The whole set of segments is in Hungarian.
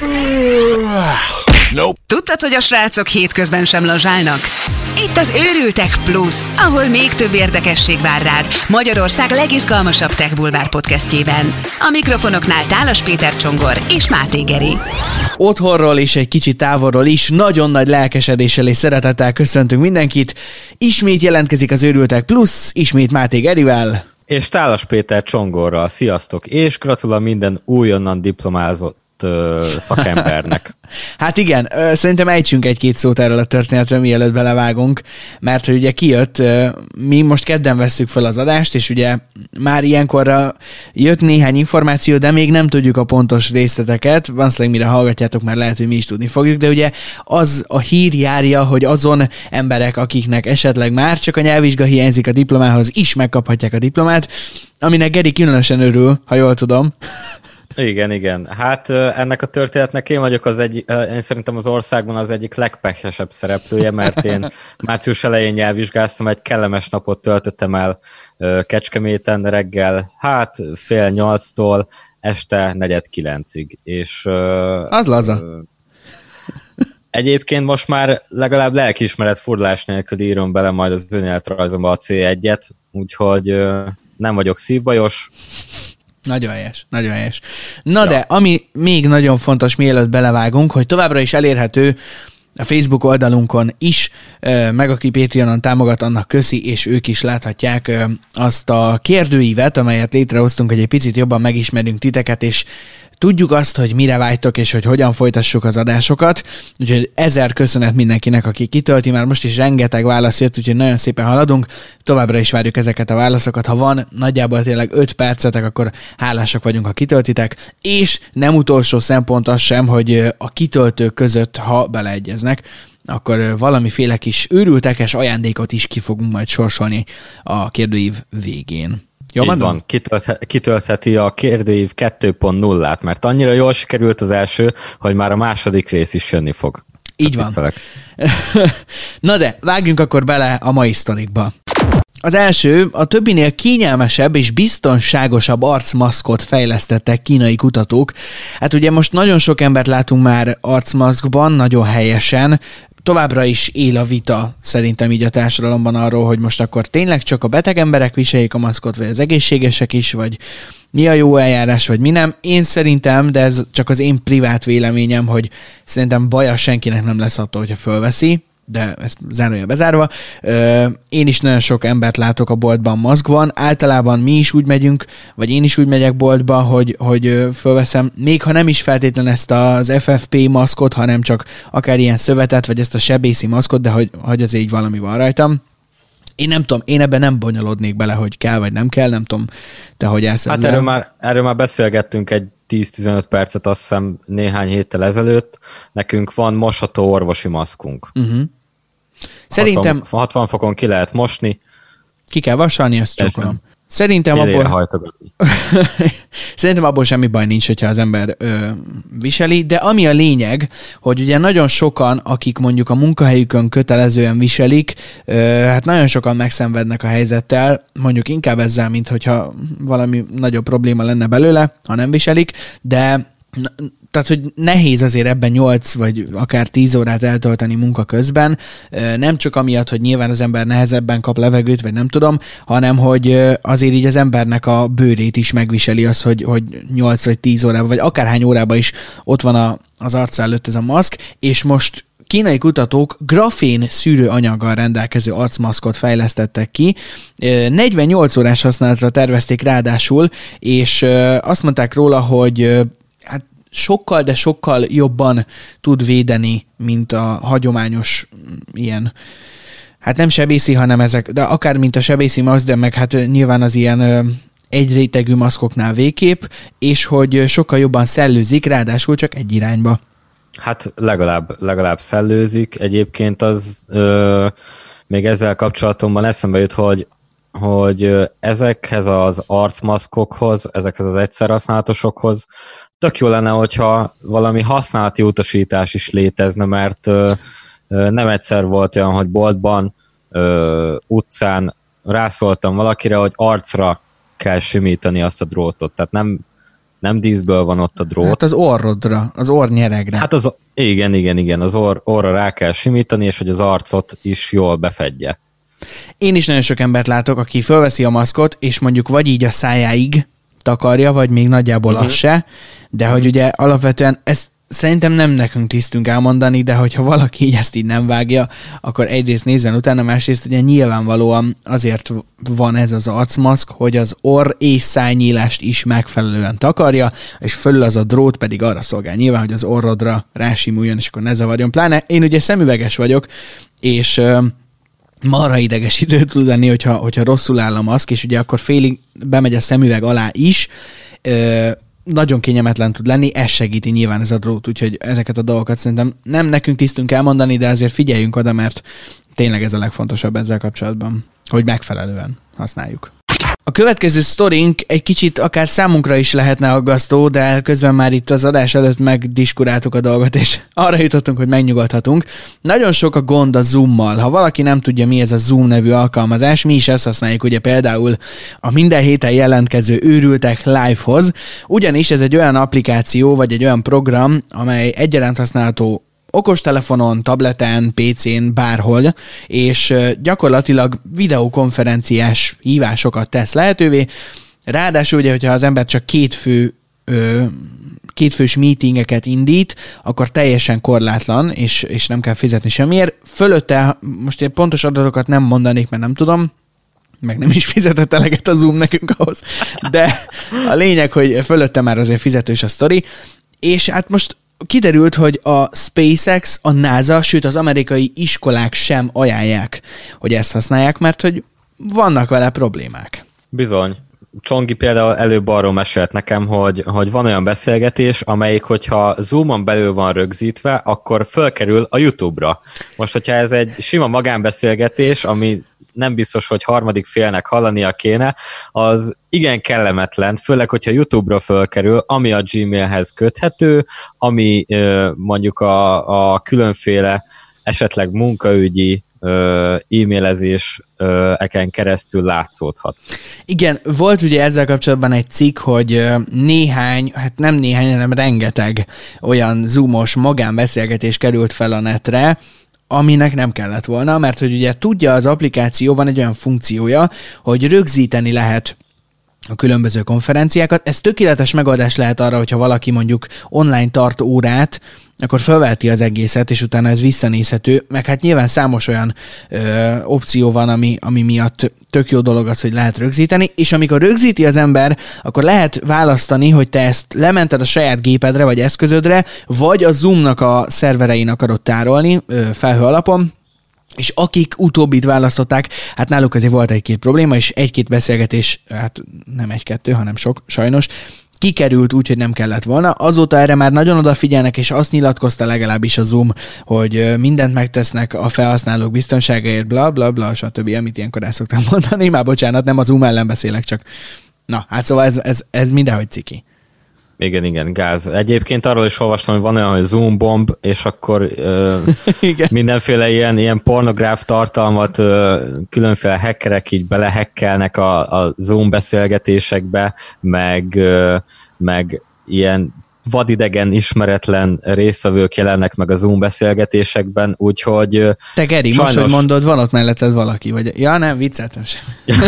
Nope. Tudtad, hogy a srácok hétközben sem lazsálnak? Itt az Őrültek Plus, ahol még több érdekesség vár rád Magyarország legizgalmasabb Tech Bulvár podcastjében. A mikrofonoknál Tálas Péter Csongor és Máté Geri. Otthonról és egy kicsit távolról is nagyon nagy lelkesedéssel és szeretettel köszöntünk mindenkit. Ismét jelentkezik az Őrültek Plus, ismét Máté Gerivel. És Tálas Péter Csongorral. Sziasztok, és gratulálok minden újonnan diplomázott szakembernek. Hát igen, szerintem ejtsünk egy-két szót erről a történetre, mielőtt belevágunk, mert hogy ugye kijött, mi most kedden vesszük fel az adást, és ugye már ilyenkorra jött néhány információ, de még nem tudjuk a pontos részleteket, valószínűleg mire hallgatjátok, már lehet, hogy mi is tudni fogjuk, de ugye az a hír járja, hogy azon emberek, akiknek esetleg már csak a nyelvvizsga hiányzik a diplomához, is megkaphatják a diplomát, aminek Geri különösen örül, ha jól tudom. Igen. Hát ennek a történetnek én vagyok én szerintem az országban az egyik legpehesebb szereplője, mert én március elején nyelvvizsgáztam, egy kellemes napot töltöttem el Kecskeméten reggel, 7:30-tól este 8:45-ig. És az laza. Egyébként most már legalább lelkiismeret furdalás nélkül írom bele majd az önéletrajzomba a C1-et, úgyhogy nem vagyok szívbajos. Nagyon helyes. Na de, ami még nagyon fontos, mielőtt belevágunk, hogy továbbra is elérhető a Facebook oldalunkon is, meg aki Patreonon támogat, annak köszi, és ők is láthatják azt a kérdőívet, amelyet létrehoztunk, hogy egy picit jobban megismerjünk titeket, és tudjuk azt, hogy mire vágytok, és hogy hogyan folytassuk az adásokat. Úgyhogy 1000 köszönet mindenkinek, aki kitölti, már most is rengeteg válasz jött, úgyhogy nagyon szépen haladunk. Továbbra is várjuk ezeket a válaszokat. Ha van nagyjából tényleg 5 percetek, akkor hálásak vagyunk, ha kitöltitek. És nem utolsó szempont az sem, hogy a kitöltők között, ha beleegyeznek, akkor valamiféle kis őrültekes ajándékot is ki fogunk majd sorsolni a kérdőív végén. Jó, így van, kitöltheti a kérdőív 2.0-át, mert annyira jól sikerült az első, hogy már a második rész is jönni fog. Így van. Na de, vágjunk akkor bele a mai sztorikba. Az első, a többinél kényelmesebb és biztonságosabb arcmaszkot fejlesztettek kínai kutatók. Hát ugye most nagyon sok embert látunk már arcmaszkban, nagyon helyesen. Továbbra is él a vita szerintem így a társadalomban arról, hogy most akkor tényleg csak a beteg emberek viseljék a maszkot, vagy az egészségesek is, vagy mi a jó eljárás, vagy mi nem. Én szerintem, de ez csak az én privát véleményem, hogy szerintem baja senkinek nem lesz attól, hogyha fölveszi, de ezt zárója bezárva. Én is nagyon sok embert látok a boltban maszkban. Általában mi is úgy megyünk, vagy én is úgy megyek boltba, hogy fölveszem, még ha nem is feltétlenül ezt az FFP maszkot, hanem csak akár ilyen szövetet, vagy ezt a sebészi maszkot, de hogy az így valami van rajtam. Én nem tudom, én ebben nem bonyolódnék bele, hogy kell vagy nem kell, nem tudom, te hogy állsz ezzel. Hát erről már beszélgettünk egy 10-15 percet, azt hiszem néhány héttel ezelőtt. Nekünk van mosható orvosi maszkunk. Uh-huh. Szerintem 60 fokon ki lehet mosni. Ki kell vasalni, ezt csókolom. Szerintem abból semmi baj nincs, hogyha az ember viseli, de ami a lényeg, hogy ugye nagyon sokan, akik mondjuk a munkahelyükön kötelezően viselik, hát nagyon sokan megszenvednek a helyzettel, mondjuk inkább ezzel, mint hogyha valami nagyobb probléma lenne belőle, ha nem viselik, de tehát, hogy nehéz azért ebben 8 vagy akár 10 órát eltölteni munka közben, nem csak amiatt, hogy nyilván az ember nehezebben kap levegőt, vagy nem tudom, hanem, hogy azért így az embernek a bőrét is megviseli az, hogy 8 vagy 10 órában, vagy akárhány órában is ott van az arca előtt ez a maszk, és most kínai kutatók grafén szűrőanyaggal rendelkező arcmaszkot fejlesztettek ki, 48 órás használatra tervezték ráadásul, és azt mondták róla, hogy hát sokkal, de sokkal jobban tud védeni, mint a hagyományos ilyen, hát nem sebészi, hanem ezek, de akár mint a sebészi maszk, de meg hát nyilván az ilyen egy rétegű maszkoknál végképp, és hogy sokkal jobban szellőzik, ráadásul csak egy irányba. Hát legalább szellőzik. Egyébként az még ezzel kapcsolatomban eszembe jut, hogy ezekhez az arcmaszkokhoz, ezekhez az egyszerhasználatosokhoz tök jó lenne, hogyha valami használati utasítás is létezne, mert nem egyszer volt olyan, hogy boltban, utcán rászóltam valakire, hogy arcra kell simítani azt a drótot. Tehát nem díszből van ott a drót. Hát az orrodra, az orrnyeregre. Hát igen, az orra rá kell simítani, és hogy az arcot is jól befedje. Én is nagyon sok embert látok, aki fölveszi a maszkot, és mondjuk vagy így a szájáig takarja, vagy még nagyjából az se, de hogy ugye alapvetően ezt szerintem nem nekünk tisztünk elmondani, de hogyha valaki így ezt így nem vágja, akkor egyrészt nézzen utána, másrészt ugye nyilvánvalóan azért van ez az arcmaszk, hogy az orr és szájnyílást is megfelelően takarja, és fölül az a drót pedig arra szolgál nyilván, hogy az orrodra rásimuljon, és akkor ne zavarjon. Pláne én ugye szemüveges vagyok, és marha idegesítő tud lenni, hogyha rosszul áll a maszk, és ugye akkor félig bemegy a szemüveg alá is, nagyon kényelmetlen tud lenni, ez segíti nyilván ez a drót, úgyhogy ezeket a dolgokat szerintem nem nekünk tisztünk elmondani, de azért figyeljünk oda, mert tényleg ez a legfontosabb ezzel kapcsolatban, hogy megfelelően használjuk. A következő sztorink egy kicsit akár számunkra is lehetne aggasztó, de közben már itt az adás előtt megdiskuráltuk a dolgot, és arra jutottunk, hogy megnyugodhatunk. Nagyon sok a gond a Zoom-mal. Ha valaki nem tudja, mi ez a Zoom nevű alkalmazás, mi is ezt használjuk ugye például a minden héten jelentkező őrültek live-hoz, ugyanis ez egy olyan applikáció, vagy egy olyan program, amely egyaránt használható okostelefonon, tableten, PC-n, bárhol, és gyakorlatilag videokonferenciás hívásokat tesz lehetővé. Ráadásul ugye, hogyha az ember csak kétfős meetingeket indít, akkor teljesen korlátlan, és nem kell fizetni semmiért. Fölötte, most én pontos adatokat nem mondanék, mert nem tudom, meg nem is fizetett eleget a Zoom nekünk ahhoz, de a lényeg, hogy fölötte már azért fizetős a sztori, és hát most kiderült, hogy a SpaceX, a NASA, sőt az amerikai iskolák sem ajánlják, hogy ezt használják, mert hogy vannak vele problémák. Bizony. Csongi például előbb arról mesélt nekem, hogy van olyan beszélgetés, amelyik, hogyha Zoom-on belül van rögzítve, akkor fölkerül a YouTube-ra. Most, hogyha ez egy sima magánbeszélgetés, ami nem biztos, hogy harmadik félnek hallania kéne, az igen kellemetlen, főleg, hogyha YouTube-ra fölkerül, ami a Gmailhez köthető, ami mondjuk a különféle esetleg munkaügyi e-mailezéseken keresztül látszódhat. Igen, volt ugye ezzel kapcsolatban egy cikk, hogy hanem rengeteg olyan zoomos magánbeszélgetés került fel a netre, aminek nem kellett volna, mert hogy ugye tudja az applikáció, van egy olyan funkciója, hogy rögzíteni lehet a különböző konferenciákat. Ez tökéletes megoldás lehet arra, hogyha valaki mondjuk online tart órát, akkor felveheti az egészet, és utána ez visszanézhető, meg hát nyilván számos olyan opció van, ami miatt tök jó dolog az, hogy lehet rögzíteni, és amikor rögzíti az ember, akkor lehet választani, hogy te ezt lemented a saját gépedre, vagy eszközödre, vagy a Zoom-nak a szerverein akarod tárolni felhő alapon, és akik utóbbit választották, hát náluk azért volt egy-két probléma, és egy-két beszélgetés, hát nem egy-kettő, hanem sok, sajnos, kikerült úgy, hogy nem kellett volna. Azóta erre már nagyon odafigyelnek, és azt nyilatkozta legalábbis a Zoom, hogy mindent megtesznek a felhasználók biztonságáért, bla bla bla, stb., amit ilyenkor el szoktam mondani. Már bocsánat, nem a Zoom ellen beszélek, csak na, hát szóval ez mindenhogy ciki. Igen, gáz. Egyébként arról is olvastam, hogy van olyan, hogy Zoom bomb, és akkor mindenféle ilyen pornográf tartalmat különféle hackerek így belehekkelnek a Zoom beszélgetésekbe, meg ilyen vadidegen, ismeretlen résztvevők jelennek meg a Zoom beszélgetésekben, úgyhogy te Geri, sajnos... most, hogy mondod, van ott melletted valaki, vagy... Ja, nem, vicceltem sem.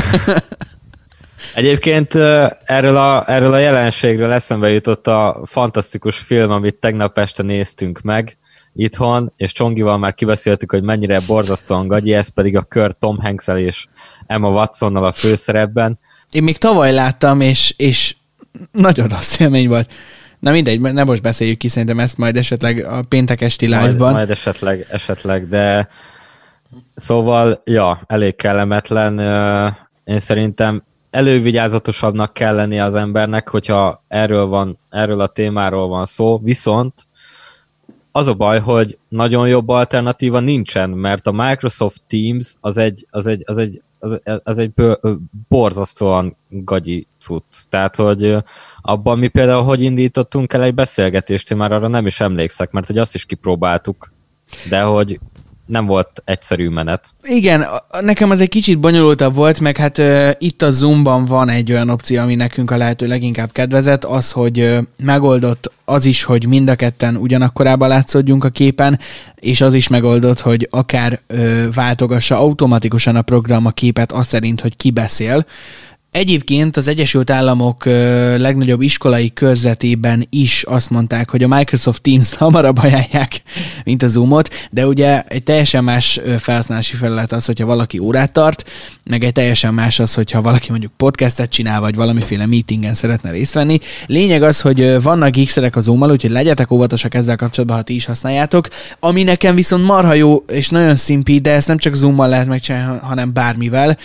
Egyébként erről a jelenségről eszembe jutott a fantasztikus film, amit tegnap este néztünk meg itthon, és Csongival már kibeszéltük, hogy mennyire borzasztóan gagyi, ez pedig a kör Tom Hanks-el és Emma Watsonnal a főszerepben. Én még tavaly láttam, és nagyon rossz élmény volt. Na mindegy, nem most beszéljük ki, szerintem ezt majd esetleg a péntek esti live-ban. Majd esetleg, de szóval, ja, elég kellemetlen. Én szerintem elővigyázatosabbnak kell lennie az embernek, hogyha erről a témáról van szó, viszont az a baj, hogy nagyon jobb alternatíva nincsen, mert a Microsoft Teams az egy borzasztóan gagyi cucc. Tehát, hogy abban mi például hogy indítottunk el egy beszélgetést, én már arra nem is emlékszek, mert hogy azt is kipróbáltuk, de hogy nem volt egyszerű menet. Igen, nekem az egy kicsit bonyolultabb volt, meg hát itt a Zoomban van egy olyan opció, ami nekünk a lehető leginkább kedvezett, az, hogy megoldott az is, hogy mind a ketten ugyanakkorában látszódjunk a képen, és az is megoldott, hogy akár váltogassa automatikusan a program a képet azt szerint, hogy ki beszél. Egyébként az Egyesült Államok legnagyobb iskolai körzetében is azt mondták, hogy a Microsoft Teams-t hamarabb ajánlják, mint a Zoomot, de ugye egy teljesen más felhasználási felület az, hogyha valaki órát tart, meg egy teljesen más az, hogyha valaki mondjuk podcastet csinál, vagy valamiféle meetingen szeretne részt venni. Lényeg az, hogy vannak geekszerek a Zoom-mal, úgyhogy legyetek óvatosak ezzel kapcsolatban, ha ti is használjátok. Ami nekem viszont marha jó, és nagyon szimpi, de ezt nem csak Zoom-mal lehet megcsinálni, hanem bármivel.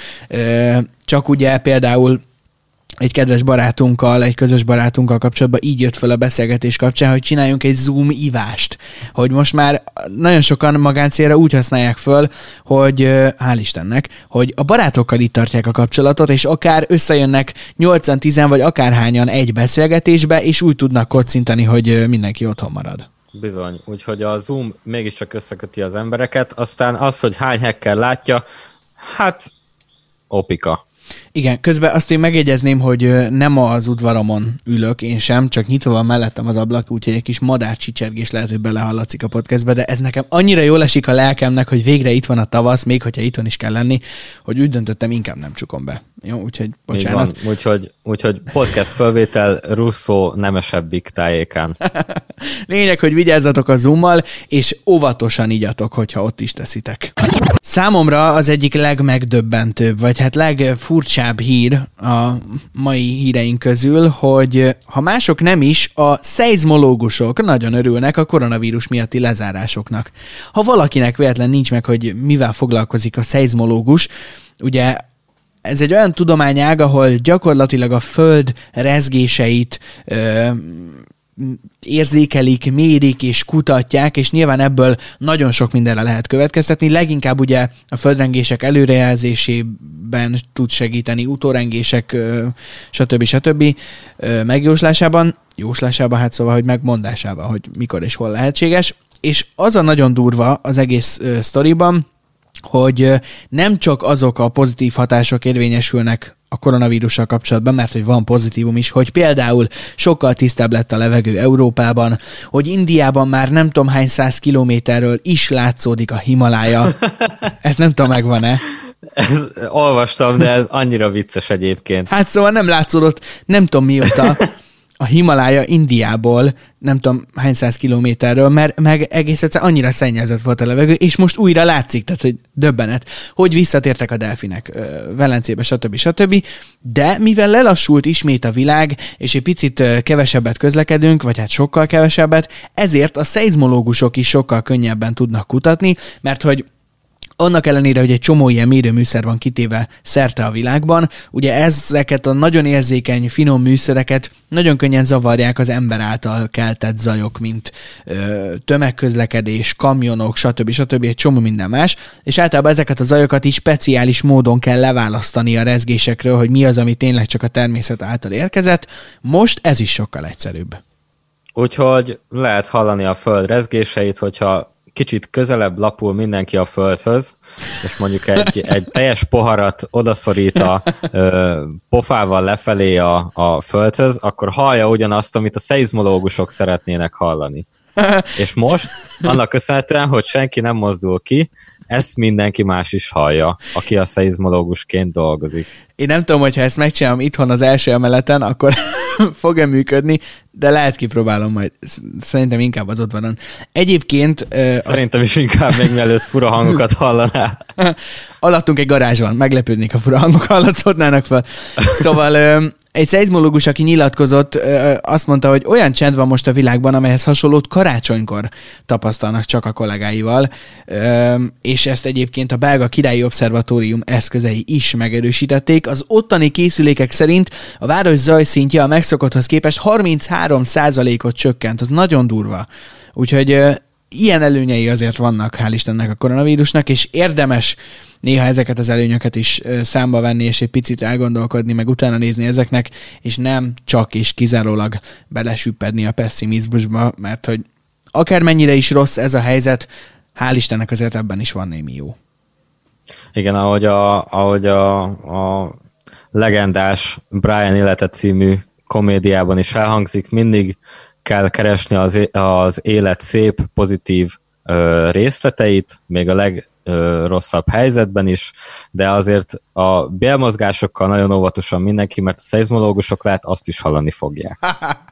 Csak ugye például egy kedves barátunkkal, egy közös barátunkkal kapcsolatban így jött fel a beszélgetés kapcsán, hogy csináljunk egy Zoom ivást. Hogy most már nagyon sokan magáncélra úgy használják föl, hogy hál' Istennek, hogy a barátokkal itt tartják a kapcsolatot, és akár összejönnek 8-10 vagy akárhányan egy beszélgetésbe, és úgy tudnak kocintani, hogy mindenki otthon marad. Bizony, úgyhogy a Zoom mégiscsak összeköti az embereket, aztán az, hogy hány hacker látja, hát opika. Igen, közben azt én megjegyezném, hogy nem az udvaromon ülök, én sem, csak nyitva van mellettem az ablak, úgyhogy egy kis madárcsicsergés lehet, hogy belehallatszik a podcastbe, de ez nekem annyira jól esik a lelkemnek, hogy végre itt van a tavasz, még hogyha itthon is kell lenni, hogy úgy döntöttem, inkább nem csukom be. Jó, úgyhogy bocsánat. Úgyhogy podcast fölvétel Russo nemesebbik tájékán. Lényeg, hogy vigyázzatok a Zoommal, és óvatosan igyatok, hogyha ott is teszitek. Számomra az egyik legmegdöbbentőbb, vagy hát legfurcsább hír a mai híreink közül, hogy ha mások nem is, a szeizmológusok nagyon örülnek a koronavírus miatti lezárásoknak. Ha valakinek véletlen nincs meg, hogy mivel foglalkozik a szeizmológus, ugye ez egy olyan tudományág, ahol gyakorlatilag a föld rezgéseit érzékelik, mérik és kutatják, és nyilván ebből nagyon sok mindenre lehet következtetni. Leginkább ugye a földrengések előrejelzésében tud segíteni, utórengések, stb. Megjóslásában, hát szóval, hogy megmondásában, hogy mikor és hol lehetséges. És az a nagyon durva az egész sztoriban, hogy nem csak azok a pozitív hatások érvényesülnek a koronavírussal kapcsolatban, mert hogy van pozitívum is, hogy például sokkal tisztább lett a levegő Európában, hogy Indiában már nem tudom hány 100 kilométerről is látszódik a Himalája. Ez nem tudom, megvan-e? Olvastam, de ez annyira vicces egyébként. Hát szóval nem látszódott, nem tudom mióta a Himalája Indiából, nem tudom hány 100 kilométerről, mert meg egész egyszer annyira szennyezett volt a levegő, és most újra látszik, tehát hogy döbbenet, hogy visszatértek a delfinek Velencébe, stb. De mivel lelassult ismét a világ, és egy picit kevesebbet közlekedünk, vagy hát sokkal kevesebbet, ezért a szeizmológusok is sokkal könnyebben tudnak kutatni, mert hogy annak ellenére, hogy egy csomó ilyen mérőműszer van kitéve szerte a világban, ugye ezeket a nagyon érzékeny, finom műszereket nagyon könnyen zavarják az ember által keltett zajok, mint tömegközlekedés, kamionok, stb. Egy csomó minden más, és általában ezeket a zajokat is speciális módon kell leválasztani a rezgésekről, hogy mi az, ami tényleg csak a természet által érkezett. Most ez is sokkal egyszerűbb. Úgyhogy lehet hallani a föld rezgéseit, hogyha kicsit közelebb lapul mindenki a földhöz, és mondjuk egy teljes poharat odaszorít a pofával lefelé a földhöz, akkor hallja ugyanazt, amit a szeizmológusok szeretnének hallani. És most, annak köszönhetően, hogy senki nem mozdul ki, ezt mindenki más is hallja, aki a szeizmológusként dolgozik. Én nem tudom, hogyha ezt megcsinálom itthon az első emeleten, akkor fog-e működni, de lehet kipróbálom majd. Szerintem inkább az ott van. Egyébként... Szerintem is inkább még mielőtt fura hangokat hallanál. Alattunk egy garázsban, meglepődnék, ha fura hangok hallatszódnának fel. Szóval egy szeizmológus, aki nyilatkozott, azt mondta, hogy olyan csend van most a világban, amelyhez hasonlót karácsonykor tapasztalnak csak a kollégáival, és ezt egyébként a belga királyi obszervatórium eszközei is megerősítették. Az ottani készülékek szerint a város zajszintje a megszokotthoz képest 33%-ot csökkent. Az nagyon durva. Úgyhogy ilyen előnyei azért vannak, hál' Istennek a koronavírusnak, és érdemes néha ezeket az előnyöket is számba venni, és egy picit elgondolkodni, meg utána nézni ezeknek, és nem csak és kizárólag belesüppedni a pessimizmusba, mert hogy akármennyire is rossz ez a helyzet, hál' Istennek azért ebben is van némi jó. Igen, ahogy a legendás Brian élete című komédiában is elhangzik, mindig kell keresni az élet szép, pozitív részleteit, még a legrosszabb helyzetben is, de azért a bélmozgásokkal nagyon óvatosan mindenki, mert a szeizmológusok lehet azt is hallani fogják.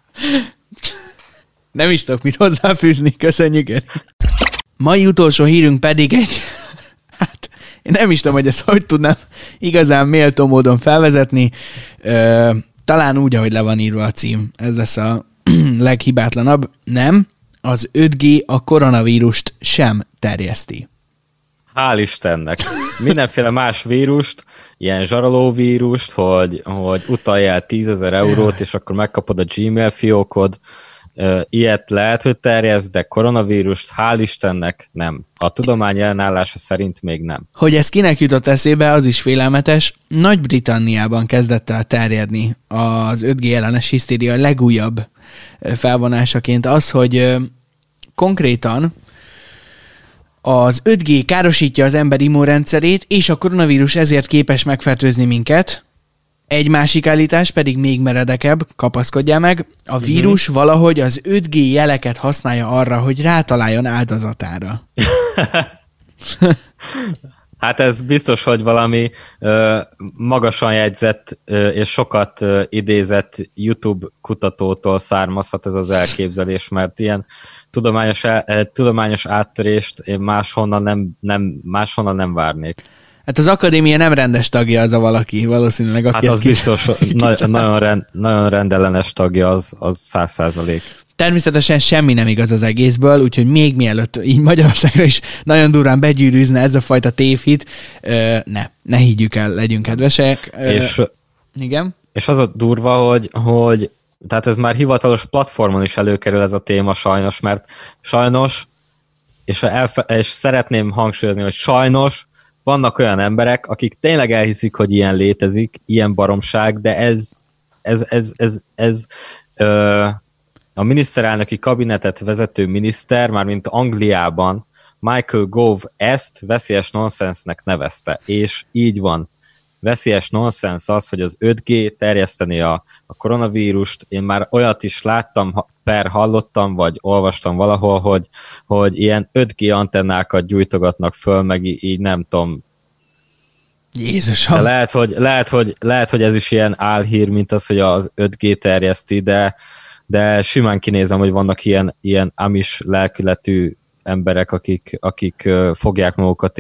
Nem is tudok mit hozzáfűzni, köszönjük. Mai utolsó hírünk pedig hát én nem is tudom, hogy ezt hogy tudnám igazán méltó módon felvezetni. Talán úgy, ahogy le van írva a cím. Ez lesz a leghibátlanabb. Nem, az 5G a koronavírust sem terjeszti. Hál' Istennek. Mindenféle más vírust, ilyen zsarolóvírust, hogy utaljál 10 000 eurót, és akkor megkapod a Gmail fiókod. Ilyet lehet, hogy terjeszt, de koronavírust hál' Istennek nem. A tudomány ellenállása szerint még nem. Hogy ez kinek jutott eszébe, az is félelmetes. Nagy-Britanniában kezdett el terjedni az 5G ellenes hisztéria legújabb felvonásaként az, hogy konkrétan az 5G károsítja az ember immunrendszerét, és a koronavírus ezért képes megfertőzni minket. Egy másik állítás pedig még meredekebb, kapaszkodjál meg, a vírus valahogy az 5G jeleket használja arra, hogy rátaláljon áldozatára. Hát ez biztos, hogy valami magasan jegyzett és sokat idézett YouTube kutatótól származhat ez az elképzelés, mert ilyen tudományos áttörést én máshonnan nem várnék. Hát az akadémia nem rendes tagja az a valaki, valószínűleg. Aki hát az biztos, nagyon rendellenes tagja, az 100%. Természetesen semmi nem igaz az egészből, úgyhogy még mielőtt így Magyarországra is nagyon durván begyűrűzne ez a fajta tévhit, ne higgyük el, legyünk kedvesek. Igen? És az a durva, hogy tehát ez már hivatalos platformon is előkerül ez a téma sajnos, mert sajnos, és szeretném hangsúlyozni, hogy sajnos vannak olyan emberek, akik tényleg elhiszik, hogy ilyen létezik, ilyen baromság, de ez a miniszterelnöki kabinetet vezető miniszter, mármint Angliában, Michael Gove ezt veszélyes nonsensnek nevezte, és így van. Veszélyes nonsens az, hogy az 5G terjeszteni a koronavírust. Én már olyat is láttam, hallottam, vagy olvastam valahol, hogy ilyen 5G antennákat gyújtogatnak föl, meg így nem tudom. Jézusom! De lehet, hogy ez is ilyen álhír, mint az, hogy az 5G terjeszti, de simán kinézem, hogy vannak ilyen amis lelkületű emberek, akik fogják magukat,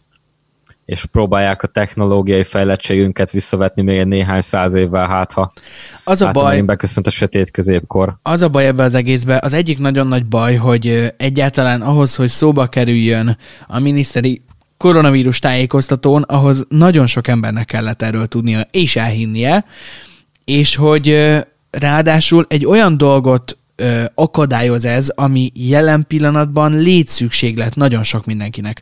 és próbálják a technológiai fejlettségünket visszavetni még egy néhány 100 évvel, ha megint beköszönt a sötét középkor. Az a baj ebben az egészben, az egyik nagyon nagy baj, hogy egyáltalán ahhoz, hogy szóba kerüljön a miniszteri koronavírus tájékoztatón, ahhoz nagyon sok embernek kellett erről tudnia és elhinnie, és hogy ráadásul egy olyan dolgot akadályoz ez, ami jelen pillanatban létszükséglet nagyon sok mindenkinek.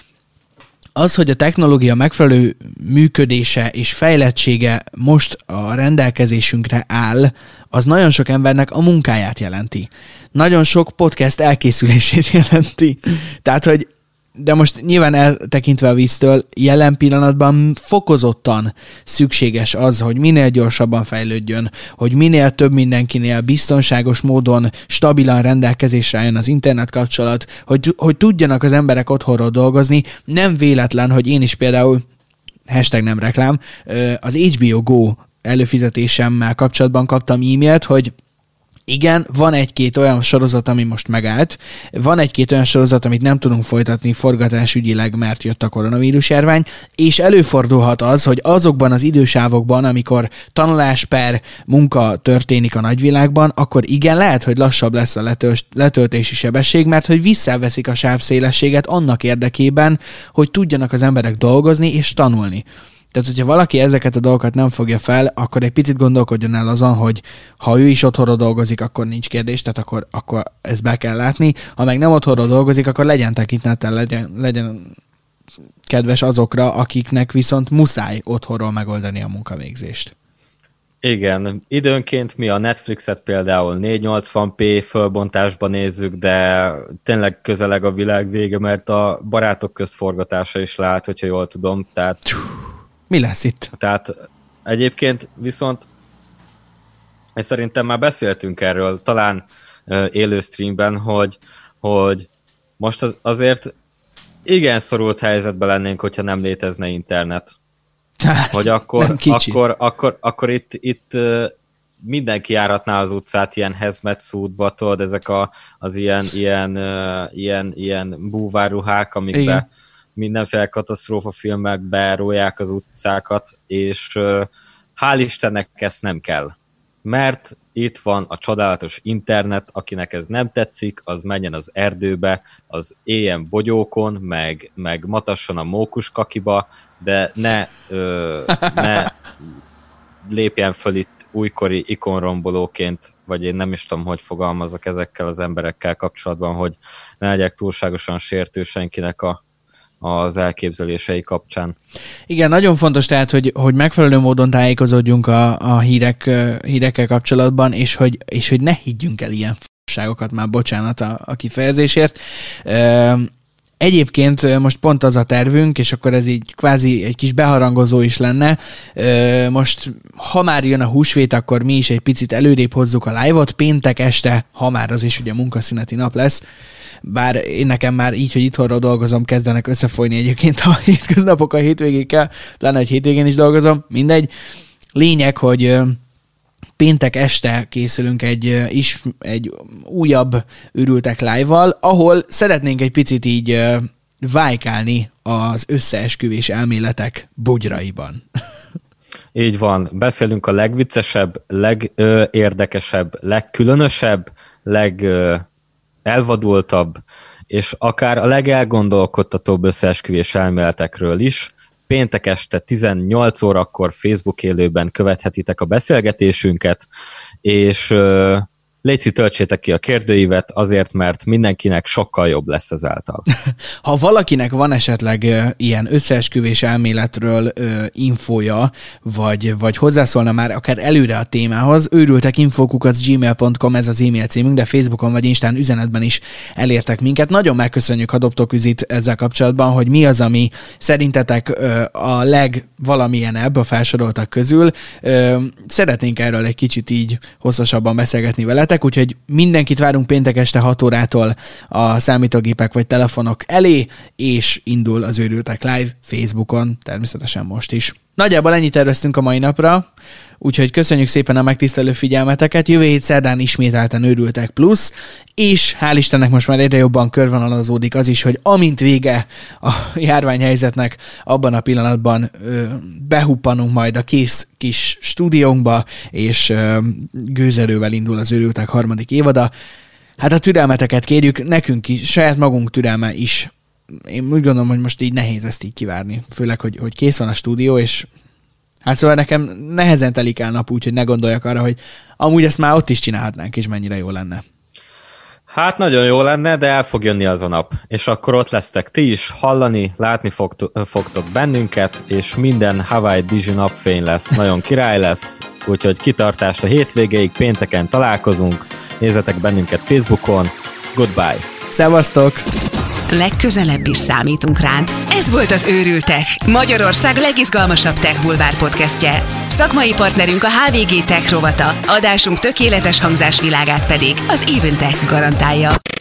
Az, hogy a technológia megfelelő működése és fejlettsége most a rendelkezésünkre áll, az nagyon sok embernek a munkáját jelenti. Nagyon sok podcast elkészülését jelenti. Tehát, hogy de most nyilván eltekintve a víztől, jelen pillanatban fokozottan szükséges az, hogy minél gyorsabban fejlődjön, hogy minél több mindenkinél biztonságos módon stabilan rendelkezésre álljon az internet kapcsolat, hogy tudjanak az emberek otthonról dolgozni. Nem véletlen, hogy én is például, # nem reklám, az HBO Go előfizetésemmel kapcsolatban kaptam e-mailt, hogy igen, van egy-két olyan sorozat, ami most megállt, van egy-két olyan sorozat, amit nem tudunk folytatni forgatásügyileg, mert jött a koronavírus járvány, és előfordulhat az, hogy azokban az idősávokban, amikor tanulás per munka történik a nagyvilágban, akkor igen, lehet, hogy lassabb lesz a letöltési sebesség, mert hogy visszaveszik a sávszélességet annak érdekében, hogy tudjanak az emberek dolgozni és tanulni. Tehát, hogyha valaki ezeket a dolgokat nem fogja fel, akkor egy picit gondolkodjon el azon, hogy ha ő is otthonról dolgozik, akkor nincs kérdés, tehát akkor ezt be kell látni. Ha meg nem otthonról dolgozik, akkor legyen tekintettel, legyen kedves azokra, akiknek viszont muszáj otthonról megoldani a munkavégzést. Igen, időnként mi a Netflixet például 480p fölbontásban nézzük, de tényleg közeleg a világ vége, mert a barátok közforgatása is lát, hogyha jól tudom. Tehát, mi lesz itt? Tehát egyébként viszont, és szerintem már beszéltünk erről, talán élő streamben, hogy most azért igen szorult helyzetben lennénk, hogyha nem létezne internet. Hát, hogy akkor itt mindenki járatná az utcát ilyen hazmat suitba, tudod, ezek az ilyen búvárruhák, amikbe mindenféle katasztrófa filmek berólják az utcákat, és hál' Istennek ezt nem kell. Mert itt van a csodálatos internet, akinek ez nem tetszik, az menjen az erdőbe, az éljen bogyókon, meg matasson a mókuskakiba, de ne lépjen föl itt újkori ikonrombolóként, vagy én nem is tudom, hogy fogalmazok ezekkel az emberekkel kapcsolatban, hogy ne legyek túlságosan sértő senkinek az elképzelései kapcsán. Igen, nagyon fontos tehát, hogy megfelelő módon tájékozódjunk a hírekkel kapcsolatban, és hogy ne higgyünk el ilyen fasságokat, már bocsánat a kifejezésért. Egyébként most pont az a tervünk, és akkor ez így kvázi egy kis beharangozó is lenne. Most, ha már jön a húsvét, akkor mi is egy picit előrébb hozzuk a live-ot. Péntek este, ha már az is ugye munkaszüneti nap lesz, bár én nekem már így, hogy itthonról dolgozom, kezdenek összefolyni egyébként a hétköznapok a hétvégékkel, pláne egy hétvégén is dolgozom, mindegy. Lényeg, hogy péntek este készülünk egy újabb Őrültek live-val, ahol szeretnénk egy picit így vájkálni az összeesküvés elméletek bugyraiban. Így van. Beszélünk a legviccesebb, legérdekesebb, legkülönösebb, legelvadultabb, és akár a legelgondolkodtatóbb összeesküvés elméletekről is. Péntek este 18 órakor Facebook élőben követhetitek a beszélgetésünket, és légy töltsétek ki a kérdőívet azért, mert mindenkinek sokkal jobb lesz ezáltal. Ha valakinek van esetleg ilyen összeesküvés elméletről infója, vagy hozzászólna már akár előre a témához, őrültekinfo@gmail.com, ez az e-mail címünk, de Facebookon vagy Instán üzenetben is elértek minket. Nagyon megköszönjük, ha dobtok üzit ezzel kapcsolatban, hogy mi az, ami szerintetek a legvalamilyenebb a felsoroltak közül. Szeretnénk erről egy kicsit így hosszasabban beszélgetni veletek, úgyhogy mindenkit várunk péntek este 6 órától a számítógépek vagy telefonok elé, és indul az Őrültek Live Facebookon, természetesen most is. Nagyjából ennyit terveztünk a mai napra, úgyhogy köszönjük szépen a megtisztelő figyelmeteket. Jövő hét szerdán ismételten Őrültek Plusz, és hál' Istennek most már egyre jobban körvonalazódik az is, hogy amint vége a járványhelyzetnek, abban a pillanatban behuppanunk majd a kész kis stúdiónkba, és gőzerővel indul az Őrültek 3. évada. Hát a türelmeteket kérjük, nekünk is, saját magunk türelme is. Én úgy gondolom, hogy most így nehéz ezt így kivárni. Főleg, hogy kész van a stúdió, és hát szóval nekem nehezen telik el nap úgy, hogy ne gondoljak arra, hogy amúgy ezt már ott is csinálhatnánk, és mennyire jó lenne. Hát nagyon jó lenne, de el fog jönni az a nap. És akkor ott lesztek ti is, hallani, látni fogtok bennünket, és minden Hawaii Dizsi napfény lesz, nagyon király lesz, úgyhogy kitartást a hétvégéig, pénteken találkozunk, nézzetek bennünket Facebookon, goodbye! Szevasztok! Legközelebb is számítunk rád. Ez volt az Őrültek, Magyarország legizgalmasabb tech bulvár podcastje. Szakmai partnerünk a HVG Tech rovata, adásunk tökéletes hangzásvilágát pedig az Eventech garantálja.